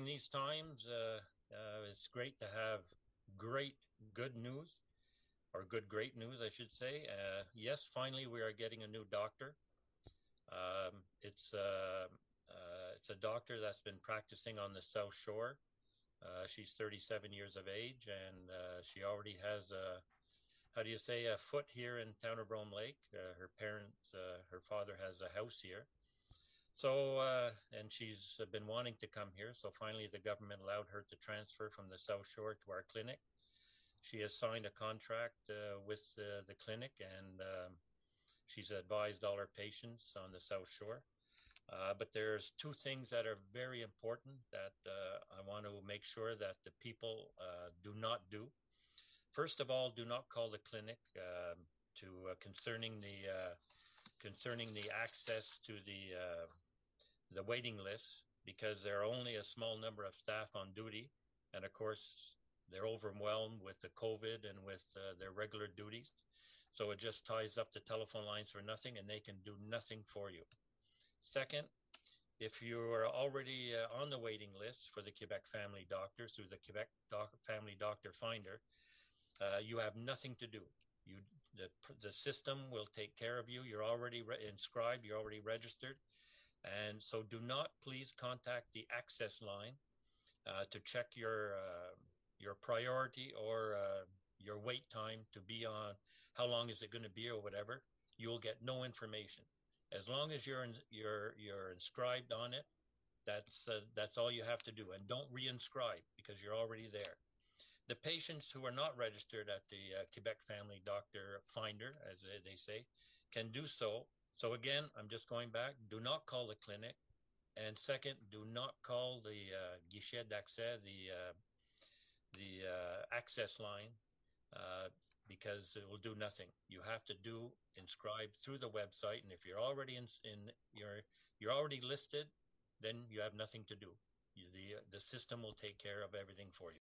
these times, it's great to have good news, or great news, I should say. Yes, finally, we are getting a new doctor. Um, it's uh, it's a doctor that's been practicing on the South Shore. She's 37 years of age, and she already has how do you say, a foot here in Town of Brome Lake. Her father has a house here. So, and she's been wanting to come here. So finally, the government allowed her to transfer from the South Shore to our clinic. She has signed a contract with the clinic, and she's advised all her patients on the South Shore. But there's two things that are very important that I want to make sure that the people do not do. First of all, do not call the clinic to concerning the access to the waiting list, because there are only a small number of staff on duty, and of course they're overwhelmed with the COVID and with their regular duties. So it just ties up the telephone lines for nothing, and they can do nothing for you. Second, if you are already on the waiting list for the Quebec Family Doctor through the Family Doctor Finder, you have nothing to do. You, the system will take care of you. You're already inscribed. You're already registered. And so do not please contact the access line to check your priority or your wait time to be on, how long is it going to be or whatever. You'll get no information. As long as you're inscribed on it, that's all you have to do. And don't reinscribe, because you're already there. The patients who are not registered at the Quebec Family Doctor Finder, as they say, can do so. So again, I'm just going back. Do not call the clinic, and second, do not call the guichet d'accès, the access line, uh, because it will do nothing. You have to inscribe through the website, and if you're already you're already listed, then you have nothing to do. The system will take care of everything for you.